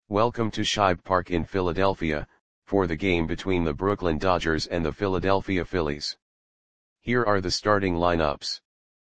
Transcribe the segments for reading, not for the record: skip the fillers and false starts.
Welcome to Shibe Park in Philadelphia, for the game between the Brooklyn Dodgers and the Philadelphia Phillies. Here are the starting lineups.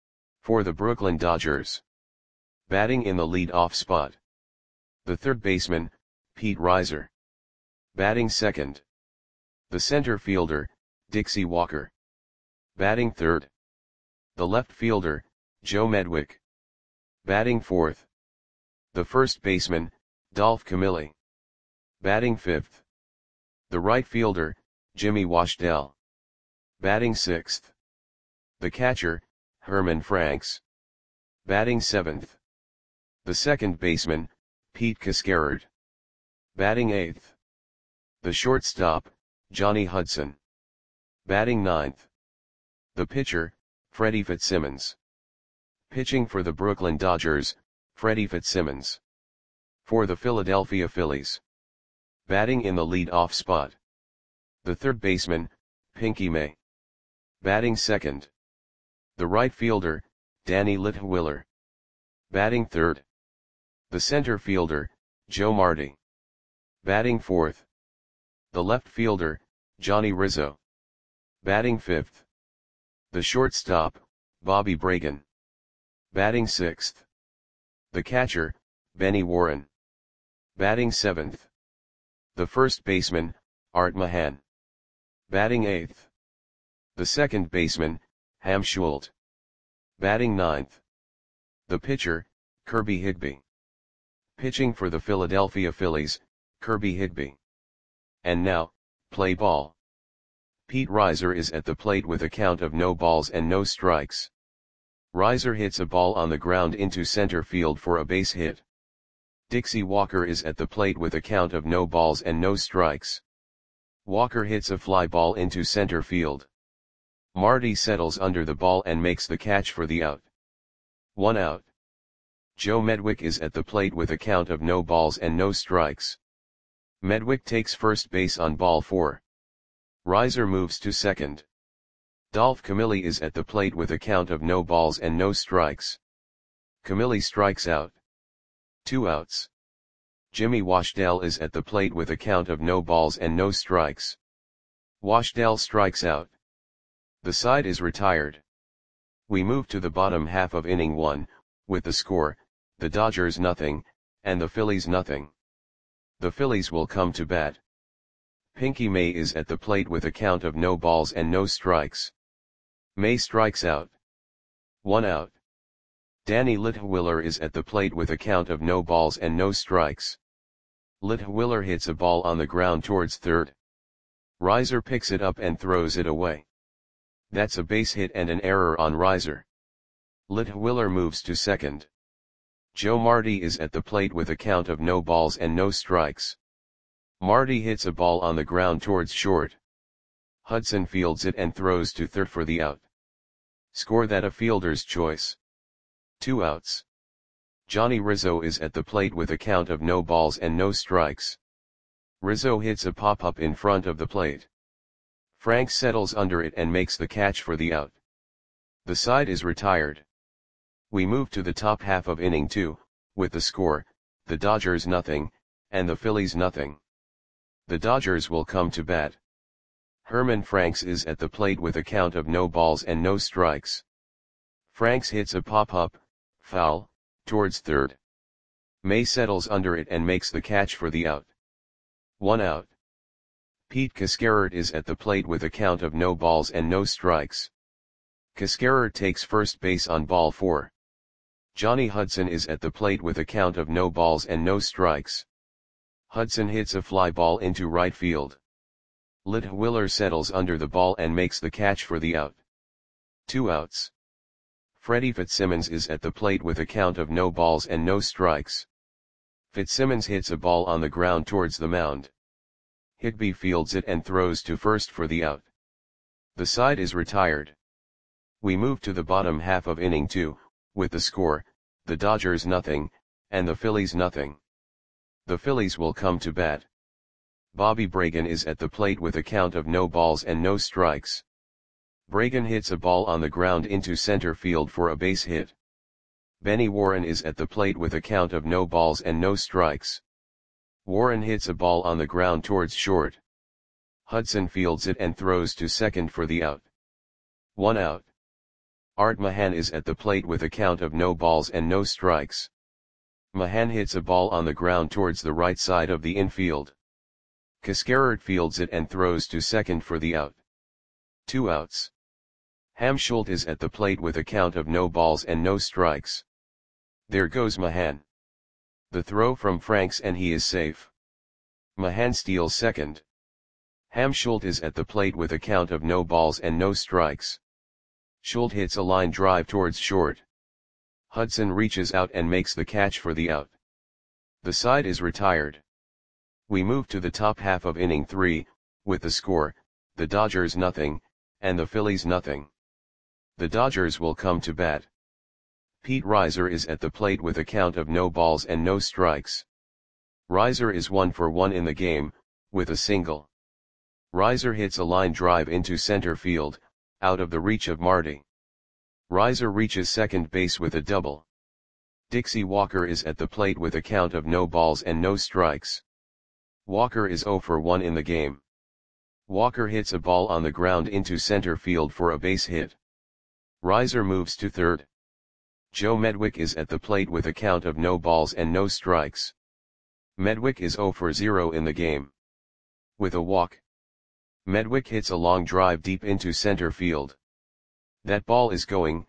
For the Brooklyn Dodgers. Batting in the lead-off spot. The third baseman, Pete Reiser. Batting second. The center fielder, Dixie Walker. Batting third. The left fielder, Joe Medwick. Batting fourth. The first baseman, Dolph Camilli. Batting fifth. The right fielder, Jimmy Washdell. Batting sixth. The catcher, Herman Franks. Batting seventh. The second baseman, Pete Cascarard. Batting eighth. The shortstop, Johnny Hudson. Batting ninth. The pitcher, Freddie Fitzsimmons. Pitching for the Brooklyn Dodgers, Freddie Fitzsimmons. For the Philadelphia Phillies. Batting in the lead-off spot. The third baseman, Pinky May. Batting second. The right fielder, Danny Litwiler. Batting third. The center fielder, Joe Marty. Batting fourth. The left fielder, Johnny Rizzo. Batting fifth. The shortstop, Bobby Bragan. Batting sixth. The catcher, Benny Warren. Batting seventh. The first baseman, Art Mahan. Batting eighth. The second baseman, Ham Schult. Batting ninth. The pitcher, Kirby Higbee. Pitching for the Philadelphia Phillies, Kirby Higbee. And now, play ball. Pete Reiser is at the plate with a count of no balls and no strikes. Reiser hits a ball on the ground into center field for a base hit. Dixie Walker is at the plate with a count of no balls and no strikes. Walker hits a fly ball into center field. Marty settles under the ball and makes the catch for the out. 1 out. Joe Medwick is at the plate with a count of no balls and no strikes. Medwick takes first base on ball 4. Reiser moves to second. Dolph Camilli is at the plate with a count of no balls and no strikes. Camilli strikes out. 2 outs. Jimmy Washdell is at the plate with a count of no balls and no strikes. Washdell strikes out. The side is retired. We move to the bottom half of inning 1, with the score, the Dodgers nothing, and the Phillies nothing. The Phillies will come to bat. Pinky May is at the plate with a count of no balls and no strikes. May strikes out. 1 out. Danny Litwiler is at the plate with a count of no balls and no strikes. Litwiler hits a ball on the ground towards third. Reiser picks it up and throws it away. That's a base hit and an error on Reiser. Litwiler moves to second. Joe Marty is at the plate with a count of no balls and no strikes. Marty hits a ball on the ground towards short. Hudson fields it and throws to third for the out. Score that a fielder's choice. 2 outs. Johnny Rizzo is at the plate with a count of no balls and no strikes. Rizzo hits a pop-up in front of the plate. Franks settles under it and makes the catch for the out. The side is retired. We move to the top half of inning 2, with the score, the Dodgers nothing, and the Phillies nothing. The Dodgers will come to bat. Herman Franks is at the plate with a count of no balls and no strikes. Franks hits a pop-up, foul, towards third. May settles under it and makes the catch for the out. 1 out. Pete Cascarard is at the plate with a count of no balls and no strikes. Cascarard takes first base on ball 4. Johnny Hudson is at the plate with a count of no balls and no strikes. Hudson hits a fly ball into right field. Litwiler settles under the ball and makes the catch for the out. 2 outs. Freddie Fitzsimmons is at the plate with a count of no balls and no strikes. Fitzsimmons hits a ball on the ground towards the mound. Higbee fields it and throws to first for the out. The side is retired. We move to the bottom half of inning 2, with the score, the Dodgers nothing, and the Phillies nothing. The Phillies will come to bat. Bobby Bragan is at the plate with a count of no balls and no strikes. Bragan hits a ball on the ground into center field for a base hit. Benny Warren is at the plate with a count of no balls and no strikes. Warren hits a ball on the ground towards short. Hudson fields it and throws to second for the out. 1 out. Art Mahan is at the plate with a count of no balls and no strikes. Mahan hits a ball on the ground towards the right side of the infield. Cascarert fields it and throws to second for the out. 2 outs. Hamschult is at the plate with a count of no balls and no strikes. There goes Mahan. The throw from Franks and he is safe. Mahan steals second. Hamschult is at the plate with a count of no balls and no strikes. Schult hits a line drive towards short. Hudson reaches out and makes the catch for the out. The side is retired. We move to the top half of inning 3, with the score, the Dodgers nothing, and the Phillies nothing. The Dodgers will come to bat. Pete Reiser is at the plate with a count of no balls and no strikes. Reiser is 1 for 1 in the game, with a single. Reiser hits a line drive into center field, out of the reach of Marty. Reiser reaches second base with a double. Dixie Walker is at the plate with a count of no balls and no strikes. Walker is 0 for 1 in the game. Walker hits a ball on the ground into center field for a base hit. Reiser moves to third. Joe Medwick is at the plate with a count of no balls and no strikes. Medwick is 0 for 0 in the game. With a walk. Medwick hits a long drive deep into center field. That ball is gone.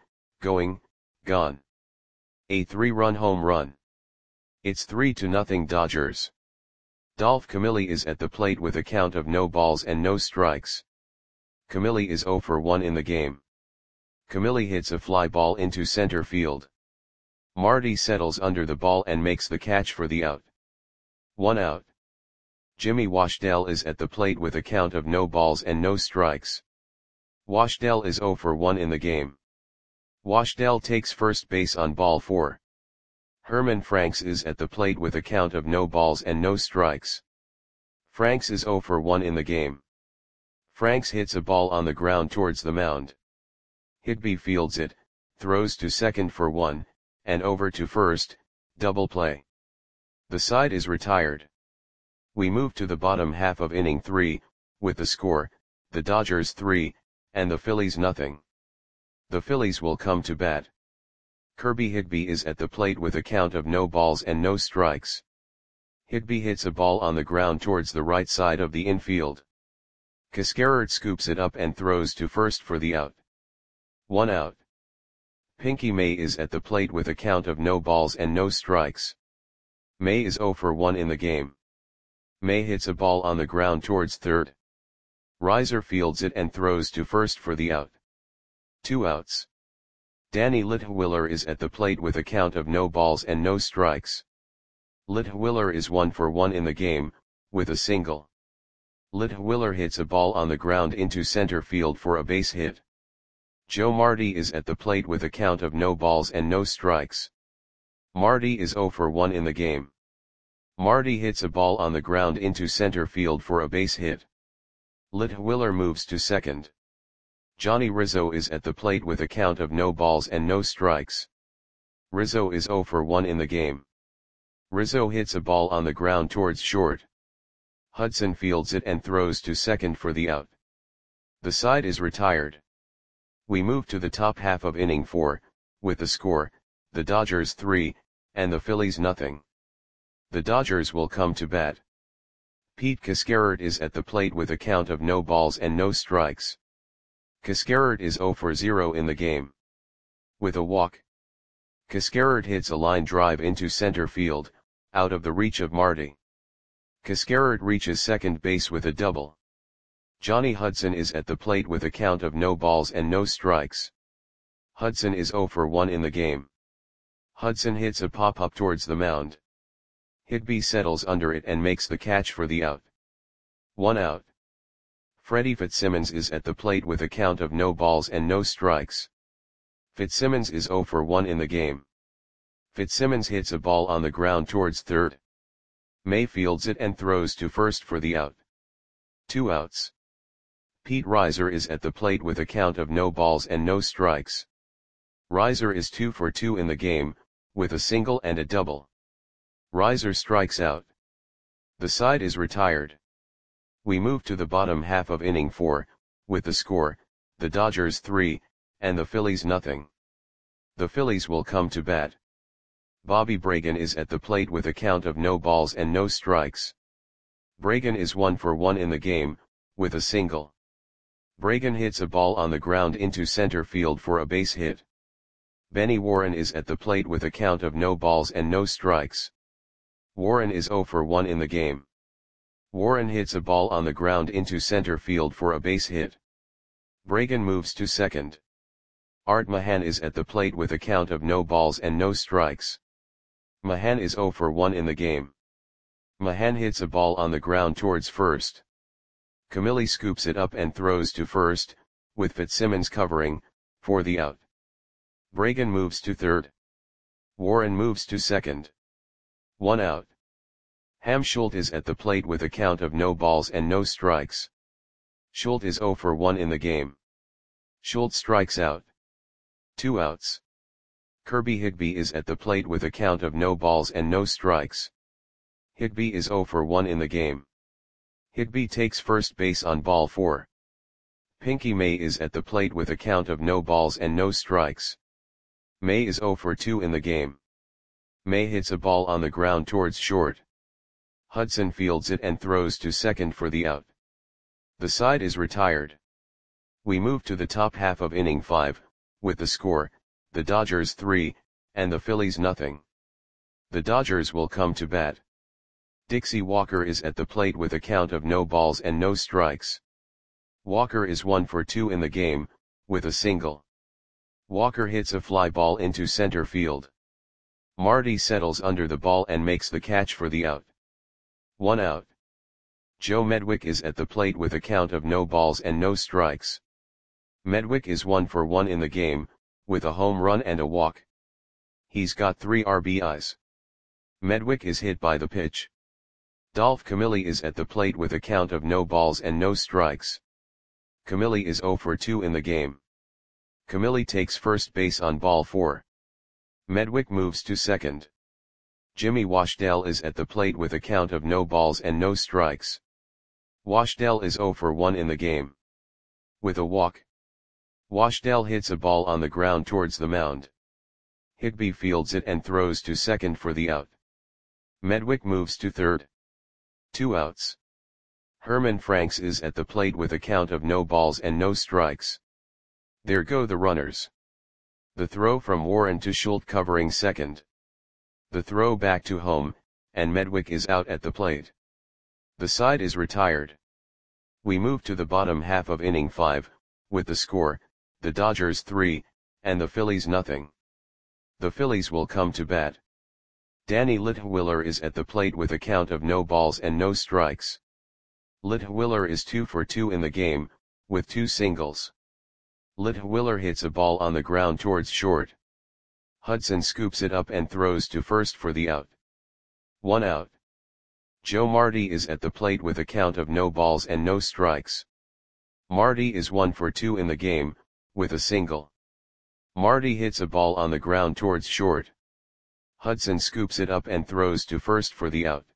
A 3-run home run. It's 3-0 Dodgers. Dolph Camilli is at the plate with a count of no balls and no strikes. Camilli is 0 for 1 in the game. Camilli hits a fly ball into center field. Marty settles under the ball and makes the catch for the out. 1 out. Jimmy Washdell is at the plate with a count of no balls and no strikes. Washdell is 0 for 1 in the game. Washdell takes first base on ball 4. Herman Franks is at the plate with a count of no balls and no strikes. Franks is 0 for 1 in the game. Franks hits a ball on the ground towards the mound. Higby fields it, throws to second for 1, and over to first, double play. The side is retired. We move to the bottom half of inning 3, with the score, the Dodgers 3, and the Phillies nothing. The Phillies will come to bat. Kirby Higby is at the plate with a count of no balls and no strikes. Higby hits a ball on the ground towards the right side of the infield. Cascarert scoops it up and throws to first for the out. 1 out. Pinky May is at the plate with a count of no balls and no strikes. May is 0 for 1 in the game. May hits a ball on the ground towards third. Reiser fields it and throws to first for the out. 2 outs. Danny Litwiller is at the plate with a count of no balls and no strikes. Litwiller is 1 for 1 in the game, with a single. Litwiller hits a ball on the ground into center field for a base hit. Joe Marty is at the plate with a count of no balls and no strikes. Marty is 0 for 1 in the game. Marty hits a ball on the ground into center field for a base hit. Litwiller moves to second. Johnny Rizzo is at the plate with a count of no balls and no strikes. Rizzo is 0 for 1 in the game. Rizzo hits a ball on the ground towards short. Hudson fields it and throws to second for the out. The side is retired. We move to the top half of inning 4, with the score, the Dodgers 3, and the Phillies nothing. The Dodgers will come to bat. Pete Cascarert is at the plate with a count of no balls and no strikes. Cascarert is 0 for 0 in the game. With a walk. Cascarert hits a line drive into center field, out of the reach of Marty. Cascarert reaches second base with a double. Johnny Hudson is at the plate with a count of no balls and no strikes. Hudson is 0 for 1 in the game. Hudson hits a pop-up towards the mound. Higby settles under it and makes the catch for the out. 1 out. Freddie Fitzsimmons is at the plate with a count of no balls and no strikes. Fitzsimmons is 0 for 1 in the game. Fitzsimmons hits a ball on the ground towards third. May fields it and throws to first for the out. 2 outs. Pete Reiser is at the plate with a count of no balls and no strikes. Reiser is 2 for 2 in the game, with a single and a double. Reiser strikes out. The side is retired. We move to the bottom half of inning 4, with the score, the Dodgers 3, and the Phillies nothing. The Phillies will come to bat. Bobby Bragan is at the plate with a count of no balls and no strikes. Bragan is 1 for 1 in the game, with a single. Bragan hits a ball on the ground into center field for a base hit. Benny Warren is at the plate with a count of no balls and no strikes. Warren is 0 for 1 in the game. Warren hits a ball on the ground into center field for a base hit. Bragan moves to second. Art Mahan is at the plate with a count of no balls and no strikes. Mahan is 0 for 1 in the game. Mahan hits a ball on the ground towards first. Camilli scoops it up and throws to first, with Fitzsimmons covering, for the out. Bragan moves to third. Warren moves to second. 1 out. Ham Schultz is at the plate with a count of no balls and no strikes. Schultz is 0 for 1 in the game. Schultz strikes out. 2 outs. Kirby Higbee is at the plate with a count of no balls and no strikes. Higbee is 0 for 1 in the game. Higbee takes first base on ball 4. Pinky May is at the plate with a count of no balls and no strikes. May is 0 for 2 in the game. May hits a ball on the ground towards short. Hudson fields it and throws to second for the out. The side is retired. We move to the top half of inning 5, with the score, the Dodgers 3, and the Phillies nothing. The Dodgers will come to bat. Dixie Walker is at the plate with a count of no balls and no strikes. Walker is 1 for 2 in the game, with a single. Walker hits a fly ball into center field. Marty settles under the ball and makes the catch for the out. 1 out. Joe Medwick is at the plate with a count of no balls and no strikes. Medwick is 1 for 1 in the game, with a home run and a walk. He's got 3 RBIs. Medwick is hit by the pitch. Dolph Camilli is at the plate with a count of no balls and no strikes. Camilli is 0 for 2 in the game. Camilli takes first base on ball 4. Medwick moves to second. Jimmy Washdell is at the plate with a count of no balls and no strikes. Washdell is 0 for 1 in the game. With a walk. Washdell hits a ball on the ground towards the mound. Higbee fields it and throws to second for the out. Medwick moves to third. 2 outs. Herman Franks is at the plate with a count of no balls and no strikes. There go the runners. The throw from Warren to Schultz covering second. The throw back to home, and Medwick is out at the plate. The side is retired. We move to the bottom half of inning 5, with the score, the Dodgers 3, and the Phillies nothing. The Phillies will come to bat. Danny Litwiller is at the plate with a count of no balls and no strikes. Litwiller is 2 for 2 in the game, with 2 singles. Litwiller hits a ball on the ground towards short. Hudson scoops it up and throws to first for the out. 1 out. Joe Marty is at the plate with a count of no balls and no strikes. Marty is 1 for 2 in the game, with a single. Marty hits a ball on the ground towards short. Hudson scoops it up and throws to first for the out.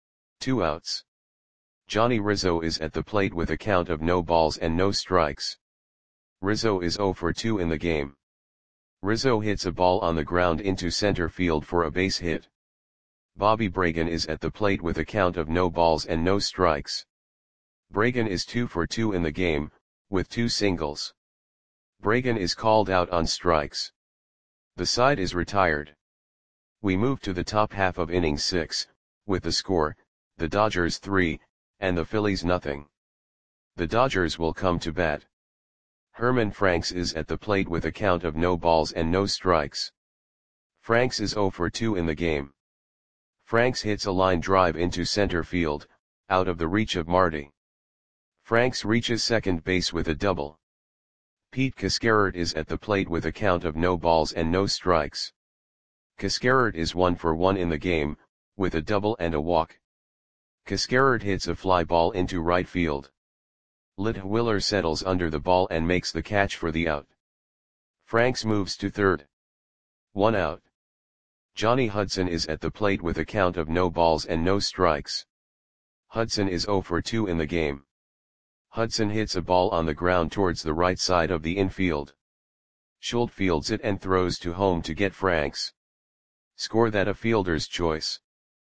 2 outs. Johnny Rizzo is at the plate with a count of no balls and no strikes. Rizzo is 0 for 2 in the game. Rizzo hits a ball on the ground into center field for a base hit. Bobby Bragan is at the plate with a count of no balls and no strikes. Bragan is 2 for 2 in the game, with 2 singles. Bragan is called out on strikes. The side is retired. We move to the top half of inning 6, with the score, the Dodgers 3, and the Phillies nothing. The Dodgers will come to bat. Herman Franks is at the plate with a count of no balls and no strikes. Franks is 0 for 2 in the game. Franks hits a line drive into center field, out of the reach of Marty. Franks reaches second base with a double. Pete Cascarert is at the plate with a count of no balls and no strikes. Cascarert is 1 for 1 in the game, with a double and a walk. Cascarert hits a fly ball into right field. Litwiller settles under the ball and makes the catch for the out. Franks moves to third. 1 out. Johnny Hudson is at the plate with a count of no balls and no strikes. Hudson is 0 for 2 in the game. Hudson hits a ball on the ground towards the right side of the infield. Schultz fields it and throws to home to get Franks. Score that a fielder's choice.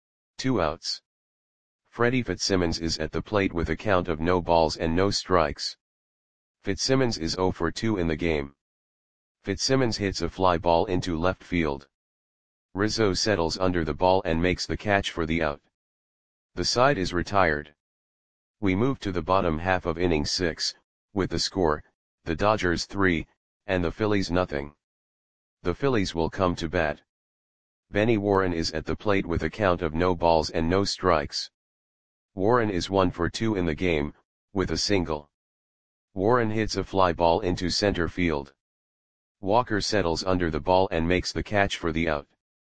2 outs. Freddie Fitzsimmons is at the plate with a count of no balls and no strikes. Fitzsimmons is 0 for 2 in the game. Fitzsimmons hits a fly ball into left field. Rizzo settles under the ball and makes the catch for the out. The side is retired. We move to the bottom half of inning 6, with the score, the Dodgers 3, and the Phillies nothing. The Phillies will come to bat. Benny Warren is at the plate with a count of no balls and no strikes. Warren is 1 for 2 in the game, with a single. Warren hits a fly ball into center field. Walker settles under the ball and makes the catch for the out.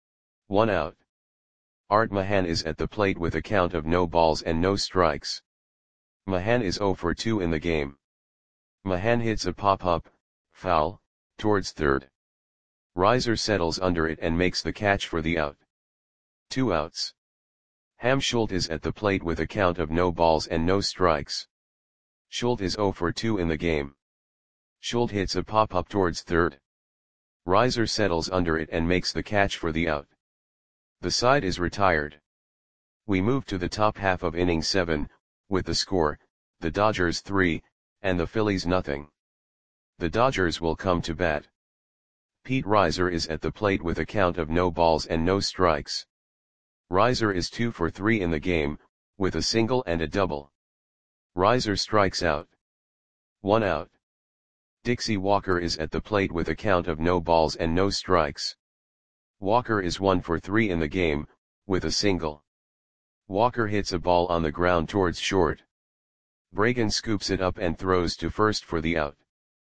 1 out. Art Mahan is at the plate with a count of no balls and no strikes. Mahan is 0 for 2 in the game. Mahan hits a pop-up, foul, towards third. Reiser settles under it and makes the catch for the out. 2 outs. Ham Schultz is at the plate with a count of no balls and no strikes. Schultz is 0 for 2 in the game. Schultz hits a pop-up towards third. Reiser settles under it and makes the catch for the out. The side is retired. We move to the top half of inning 7, with the score, the Dodgers 3, and the Phillies nothing. The Dodgers will come to bat. Pete Reiser is at the plate with a count of no balls and no strikes. Reiser is 2 for 3 in the game, with a single and a double. Reiser strikes out. 1 out. Dixie Walker is at the plate with a count of no balls and no strikes. Walker is 1 for 3 in the game, with a single. Walker hits a ball on the ground towards short. Bragan scoops it up and throws to first for the out.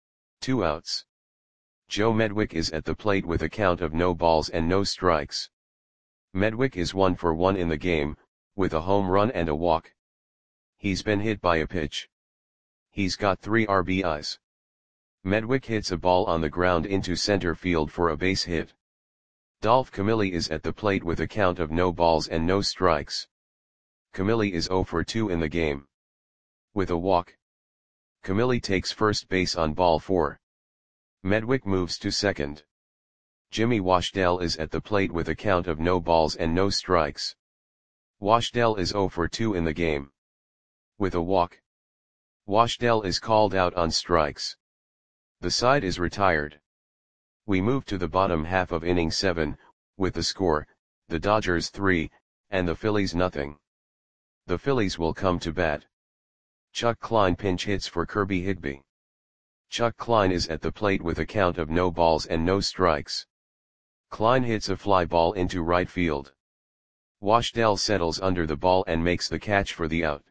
2 outs. Joe Medwick is at the plate with a count of no balls and no strikes. Medwick is 1 for 1 in the game, with a home run and a walk. He's been hit by a pitch. He's got 3 RBIs. Medwick hits a ball on the ground into center field for a base hit. Dolph Camilli is at the plate with a count of no balls and no strikes. Camilli is 0 for 2 in the game. With a walk. Camilli takes first base on ball 4. Medwick moves to second. Jimmy Washdell is at the plate with a count of no balls and no strikes. Washdell is 0 for 2 in the game. With a walk. Washdell is called out on strikes. The side is retired. We move to the bottom half of inning 7, with the score, the Dodgers 3, and the Phillies nothing. The Phillies will come to bat. Chuck Klein pinch hits for Kirby Higbee. Chuck Klein is at the plate with a count of no balls and no strikes. Klein hits a fly ball into right field. Washdell settles under the ball and makes the catch for the out.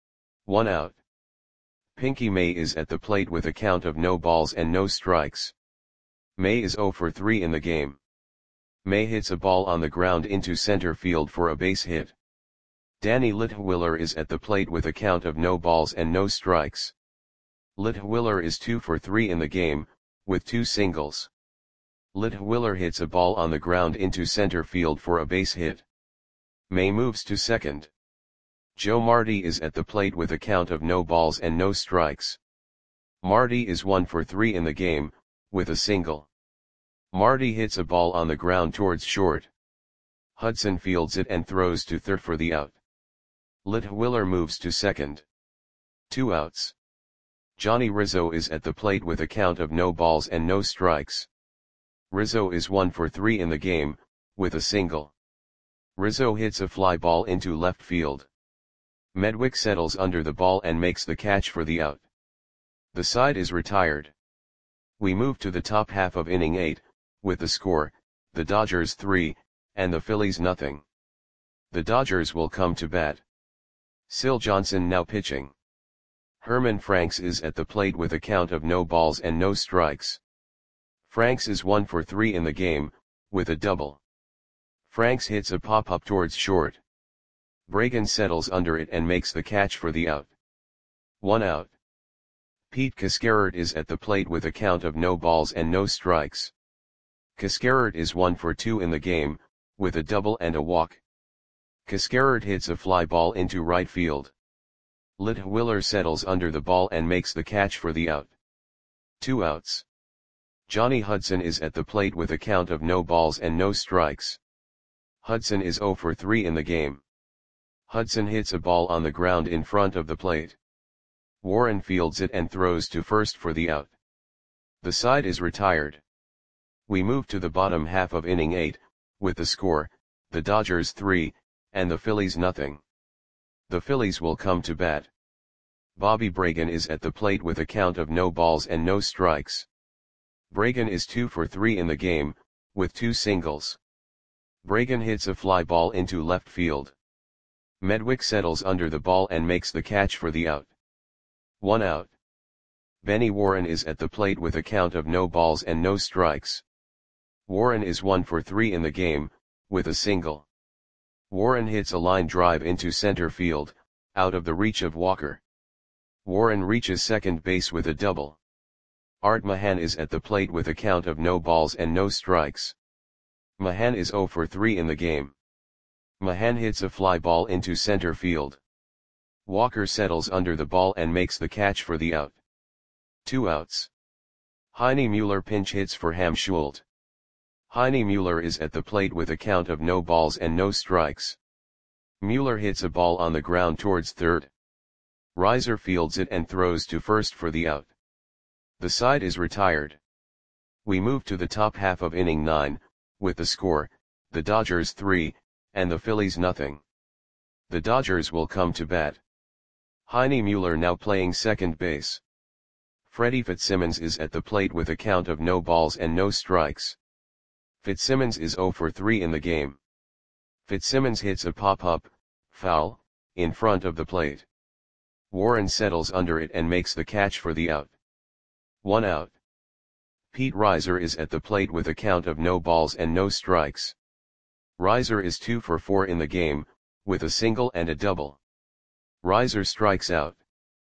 1 out. Pinky May is at the plate with a count of no balls and no strikes. May is 0 for 3 in the game. May hits a ball on the ground into center field for a base hit. Danny Litwiller is at the plate with a count of no balls and no strikes. Litwiller is 2 for 3 in the game, with 2 singles. Litwiller hits a ball on the ground into center field for a base hit. May moves to second. Joe Marty is at the plate with a count of no balls and no strikes. Marty is 1 for 3 in the game, with a single. Marty hits a ball on the ground towards short. Hudson fields it and throws to third for the out. Litwiller moves to second. 2 outs. Johnny Rizzo is at the plate with a count of no balls and no strikes. Rizzo is 1 for 3 in the game, with a single. Rizzo hits a fly ball into left field. Medwick settles under the ball and makes the catch for the out. The side is retired. We move to the top half of inning 8, with the score, the Dodgers 3, and the Phillies nothing. The Dodgers will come to bat. Sil Johnson now pitching. Herman Franks is at the plate with a count of no balls and no strikes. Franks is 1 for 3 in the game, with a double. Franks hits a pop-up towards short. Bragan settles under it and makes the catch for the out. 1 out. Pete Cascarert is at the plate with a count of no balls and no strikes. Cascarert is 1 for 2 in the game, with a double and a walk. Cascarard hits a fly ball into right field. Littwiller settles under the ball and makes the catch for the out. 2 outs. Johnny Hudson is at the plate with a count of no balls and no strikes. Hudson is 0 for 3 in the game. Hudson hits a ball on the ground in front of the plate. Warren fields it and throws to first for the out. The side is retired. We move to the bottom half of inning 8, with the score, the Dodgers 3, and the Phillies nothing. The Phillies will come to bat. Bobby Bragan is at the plate with a count of no balls and no strikes. Bragan is 2 for 3 in the game, with 2 singles. Bragan hits a fly ball into left field. Medwick settles under the ball and makes the catch for the out. 1 out. Benny Warren is at the plate with a count of no balls and no strikes. Warren is 1 for 3 in the game, with a single. Warren hits a line drive into center field, out of the reach of Walker. Warren reaches second base with a double. Art Mahan is at the plate with a count of no balls and no strikes. Mahan is 0 for 3 in the game. Mahan hits a fly ball into center field. Walker settles under the ball and makes the catch for the out. 2 outs. Heine Mueller pinch hits for Hamschult. Heine Mueller is at the plate with a count of no balls and no strikes. Mueller hits a ball on the ground towards third. Reiser fields it and throws to first for the out. The side is retired. We move to the top half of inning 9, with the score, the Dodgers 3, and the Phillies nothing. The Dodgers will come to bat. Heine Mueller now playing second base. Freddie Fitzsimmons is at the plate with a count of no balls and no strikes. Fitzsimmons is 0 for 3 in the game. Fitzsimmons hits a pop-up, foul, in front of the plate. Warren settles under it and makes the catch for the out. 1 out. Pete Reiser is at the plate with a count of no balls and no strikes. Reiser is 2 for 4 in the game, with a single and a double. Reiser strikes out.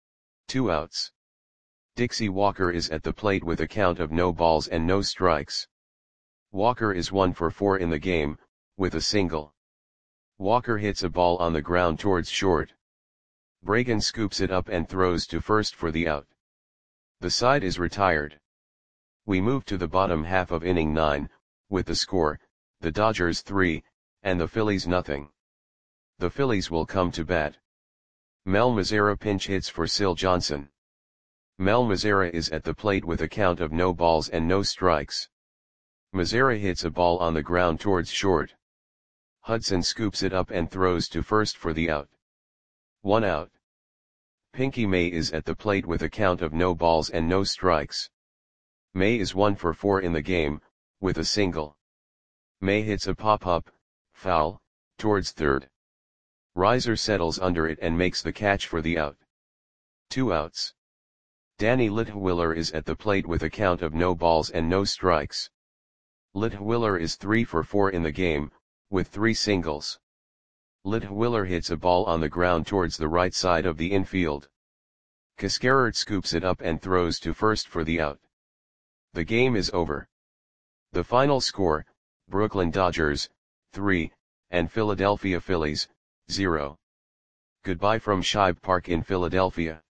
2 outs. Dixie Walker is at the plate with a count of no balls and no strikes. Walker is 1 for 4 in the game, with a single. Walker hits a ball on the ground towards short. Bragan scoops it up and throws to first for the out. The side is retired. We move to the bottom half of inning 9, with the score, the Dodgers 3, and the Phillies nothing. The Phillies will come to bat. Mel Mazzara pinch hits for Sil Johnson. Mel Mazzara is at the plate with a count of no balls and no strikes. Mazzara hits a ball on the ground towards short. Hudson scoops it up and throws to first for the out. 1 out. Pinky May is at the plate with a count of no balls and no strikes. May is 1 for 4 in the game, with a single. May hits a pop-up, foul, towards third. Reiser settles under it and makes the catch for the out. 2 outs. Danny Littwiller is at the plate with a count of no balls and no strikes. Littwiller is 3 for 4 in the game, with 3 singles. Littwiller hits a ball on the ground towards the right side of the infield. Cascarard scoops it up and throws to first for the out. The game is over. The final score, Brooklyn Dodgers, 3, and Philadelphia Phillies, 0. Goodbye from Shibe Park in Philadelphia.